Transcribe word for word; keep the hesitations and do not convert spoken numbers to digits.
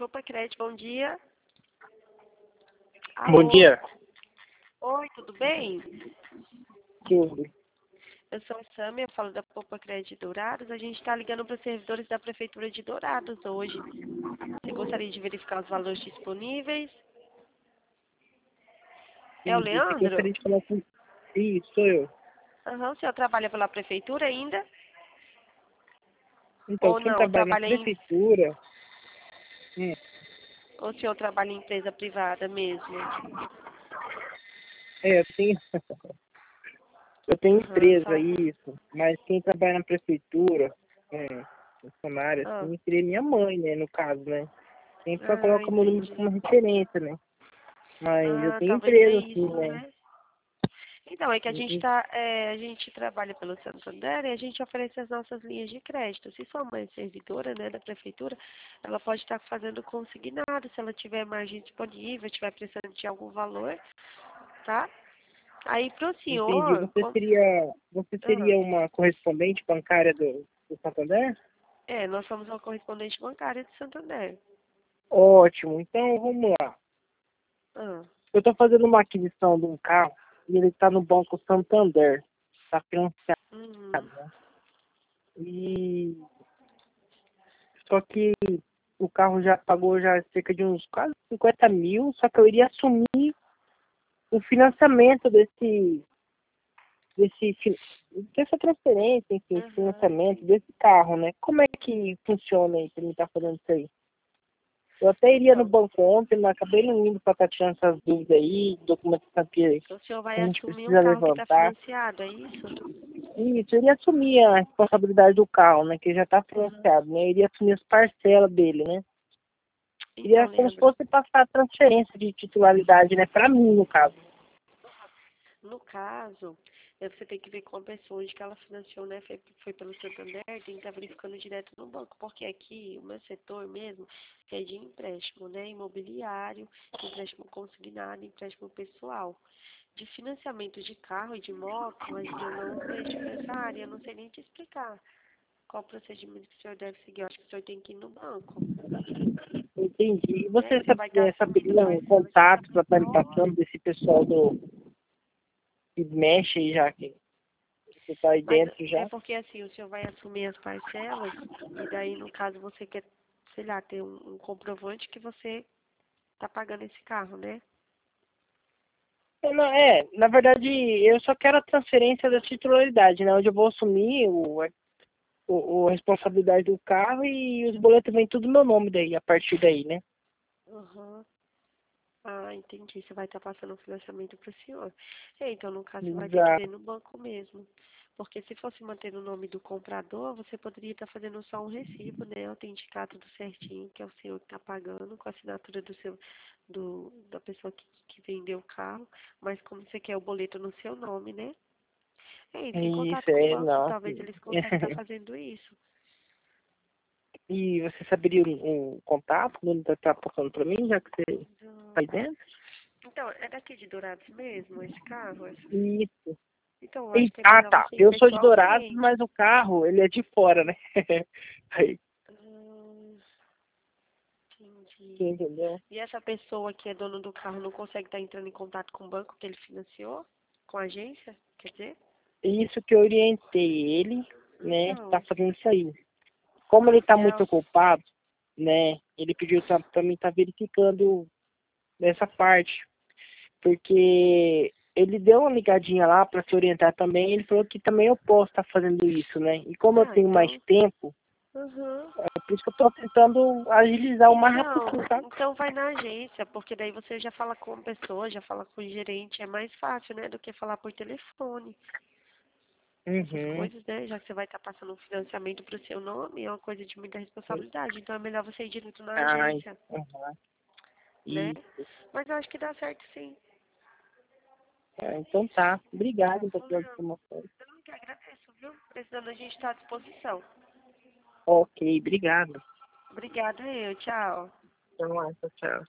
Poupa Crédito, bom dia. Bom Alô? dia. Oi, tudo bem? Tudo. Eu sou a Sâmia, eu falo da Poupa Crédito Dourados. A gente está ligando para os servidores da Prefeitura de Dourados hoje. Você gostaria de verificar os valores disponíveis? É o Sim, eu Leandro? gostaria de falar com... Isso, sou eu. Aham, o senhor trabalha pela Prefeitura ainda? Então, Ou quem não? trabalha na Trabalha em... prefeitura... Hum, Ou o senhor trabalha em empresa privada mesmo? é, eu tenho... eu tenho Aham, empresa, só... isso. Mas quem trabalha na prefeitura, é, funcionário, Ah, assim, seria minha mãe, né, no caso, né? Sempre só ah, coloca meu número entendi. como referência, né? Mas eu Ah, tenho talvez é empresa, assim, isso, né? né? Então, é que a E- gente e- tá, é, a gente trabalha pelo Santander e a gente oferece as nossas linhas de crédito. Se sua mãe é servidora, né, da prefeitura, ela pode estar fazendo consignado, se ela tiver margem disponível, tiver precisando de algum valor, tá? Aí pro Entendi. senhor, Você como, seria, você ah, seria uma correspondente bancária do, do Santander? é, nós somos uma correspondente bancária de Santander. Ótimo. Então, vamos lá. Ah, Eu estou fazendo uma aquisição de um carro e ele está no Banco Santander. Está financiado, uhum, né? E só que o carro já pagou já cerca de uns quase cinquenta mil, só que eu iria assumir o financiamento desse, desse, fi- dessa transferência, enfim, esse aham, financiamento entendi. desse carro, né? Como é que funciona aí para mim estar fazendo isso aí? Eu até iria no Então, banco ontem, mas acabei não indo para estar tirando essas dúvidas aí, documentação que o senhor que vai a gente assumir um precisa carro que está levantar. financiado, é isso? Isso, ele assumir a responsabilidade do carro, né? Que já está Uhum. financiado, né? Ele ia assumir as parcelas dele, né? Então, Seria como se Leandro, fosse passar a transferência de titularidade, né? Para mim, no caso. no caso, eh, você tem que ver com a pessoa onde que ela financiou, né? Foi, foi pelo Santander, tem que estar verificando direto no banco, porque aqui o meu setor mesmo é de empréstimo, né? Imobiliário, empréstimo consignado, empréstimo pessoal. De financiamento de carro e de moto, aí eu não mexo nessa área, eu não sei nem te explicar qual procedimento que o senhor deve seguir. Eu acho que o senhor tem que ir no banco, Entendi. E né? você Que você vai estar sabe- assumindo saberia um parcelas de outra contato para estar me pessoa. passando desse pessoal do que mexe aí já, que você está aí Mas dentro é já? porque assim, o senhor vai assumir as parcelas e daí, no caso, você quer, sei lá, ter um, um comprovante que você tá pagando esse carro, né? É, não, é, na verdade, eu só quero a transferência da titularidade, né? Onde eu vou assumir o, o, o- a responsabilidade do carro e os boletos vêm tudo no meu nome daí, a partir daí, né? Uhum. Ah, entendi. Você vai estar passando o financiamento para o senhor. É, então, no caso, você vai ter que ver Exato. no banco mesmo. Porque se fosse manter o nome do comprador, você poderia estar fazendo só um recibo, né? Autenticar tudo certinho, que é o senhor que está pagando, com a assinatura do seu, do, da pessoa que, que vendeu o carro. Mas como você quer o boleto no seu nome, né? É, entre em Isso, contato com o é, banco, não. talvez eles conseguem estar fazendo isso. E você saberia o, o contato quando ele está passando para mim, já que você está Então, aí dentro? então, é daqui de Dourados mesmo, esse carro? Esse- Isso. Então, eu acho E- que é ah, melhor tá. você ir Eu sou de Dourados, pessoalmente. mas o carro, ele é de fora, né? Aí, Hum, você entendi. entendeu? E essa pessoa que é dono do carro não consegue estar entrando em contato com o banco que ele financiou? Com a agência? Quer dizer? Isso que eu orientei ele, né? Tá Então, fazendo isso aí. Como ele tá é, muito ocupado, né? Ele pediu para mim estar verificando nessa parte. Porque ele deu uma ligadinha lá para se orientar também. Ele falou que também eu posso estar fazendo isso, né? E como eu ah, tenho mais então, tempo, uhum. é por isso que eu tô tentando agilizar o mais rápido Então, possível, sabe? então vai na agência, porque daí você já fala com a pessoa, já fala com o gerente, é mais fácil, né, do que falar por telefone. Essas Uhum. coisas, né, já que você vai estar passando um financiamento para o seu nome, é uma coisa de muita responsabilidade, então é melhor você ir direto na Ai, agência, uhum. né? E, Mas eu acho que dá certo sim. é, então tá. Tá Obrigado então bom, pela Leandro? informação. Eu não que agradeço, viu? Precisando, a gente está à disposição. Ok, obrigado. Obrigada, eu. Tchau. Então, tchau, tchau.